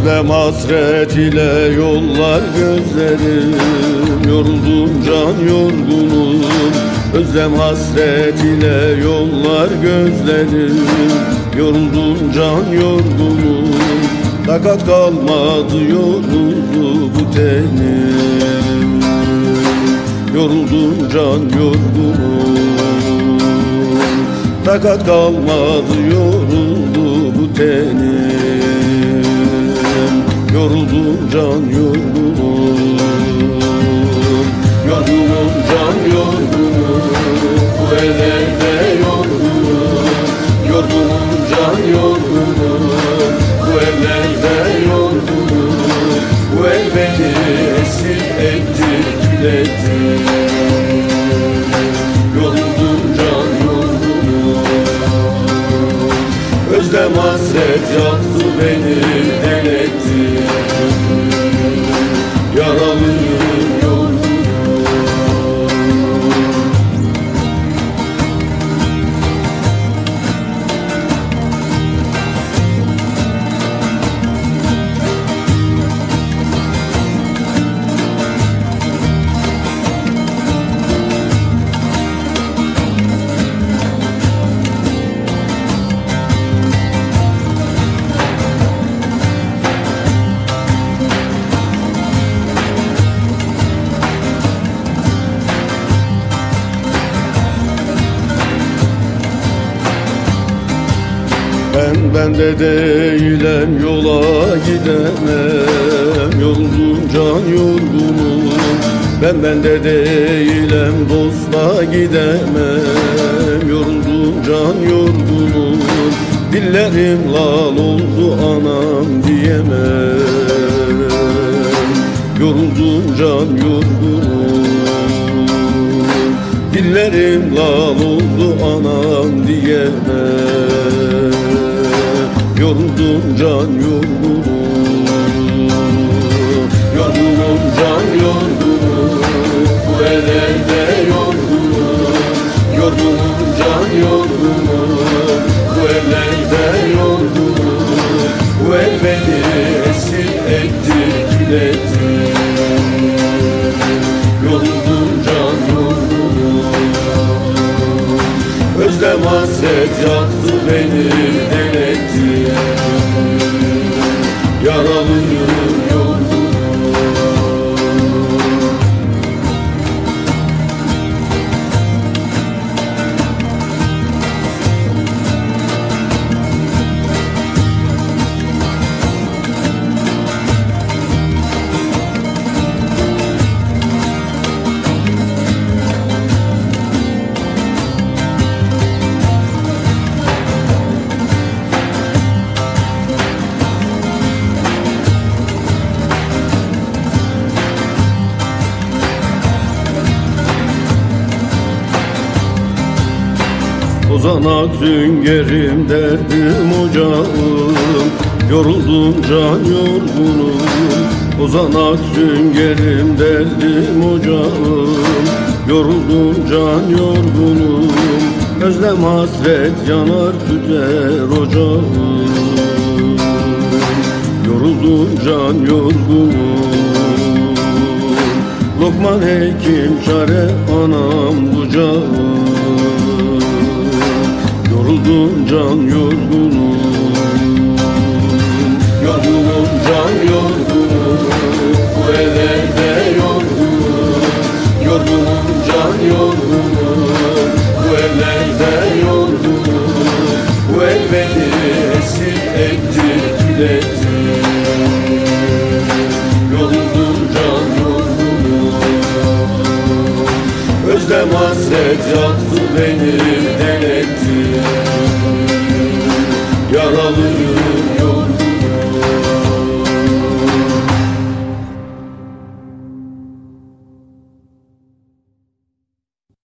Özlem hasret ile yollar gözlerim, yoruldum can yorgunum. Özlem hasret ile yollar gözlerim, yoruldum can yorgunum. Takat kalmadı yoruldu bu tenim, yoruldum can yorgunum. Takat kalmadı yoruldu bu tenim, yoruldum can yorgunum. Yorgunum can yorgunum, bu ellerde yorgunum. Yorgunum can yorgunum, bu ellerde yorgunum. Bu el beni esir etti, kül etti. Yoruldum can yorgunum. Özlem hasret yaktı beni, deletti. Yaralıyım yorgunum. Ben de değilim, yola gidemem. Yoruldum can yorgunum. Ben de değilim, dosta gidemem. Yoruldum can yorgunum. Dillerim lal oldu anam diyemem. Yoruldum can yorgunum. Dillerim lal oldu anam diyemem. Yoruldum can yorgunum. Yorgunum can yorgunum, bu ellerde yorgunum. Yorgunum can yorgunum, bu ellerde yorgunum. Bu el beni esir etti, kül etti. Yoruldum can yorgunum. Özlem hasret yaktı beni, deletti. Yaralıyım yorgunum. Uzanak süngerim, derdim ocağım. Yoruldum can yorgunum. Uzanak süngerim, derdim ocağım. Yoruldum can yorgunum. Özlem hasret yanar tüter ocağım. Yoruldum can yorgunum. Lokman hekim çare anam bucağım. Yoruldum can yorgunum. Yorgunum can yorgunum, bu ellerde yorgunum. Yorgunum can yorgunum, bu ellerde yorgunum. Bu el beni esir etti, kül etti. Yoruldum can yorgunum. Özlem hasret yaktı beni, deletti. Yaralıyım